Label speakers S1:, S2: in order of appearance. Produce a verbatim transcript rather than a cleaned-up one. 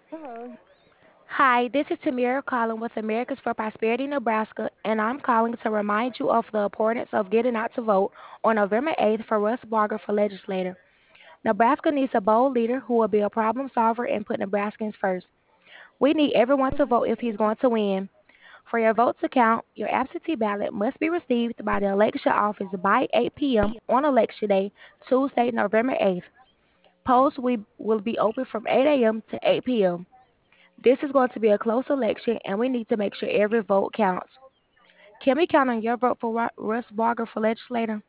S1: Hello.
S2: Hi, this is Tamira calling with Americans for Prosperity Nebraska, and I'm calling to remind you of the importance of getting out to vote on November eighth for Russ Barger for legislator. Nebraska needs a bold leader who will be a problem solver and put Nebraskans first. We need everyone to vote if he's going to win. For your vote to count, your absentee ballot must be received by the election office by eight p m on election day, Tuesday, November eighth. Polls will will be open from eight a m to eight p m This is going to be a close election, and we need to make sure every vote counts. Can we count on your vote for Ru- Russ Barger for legislator?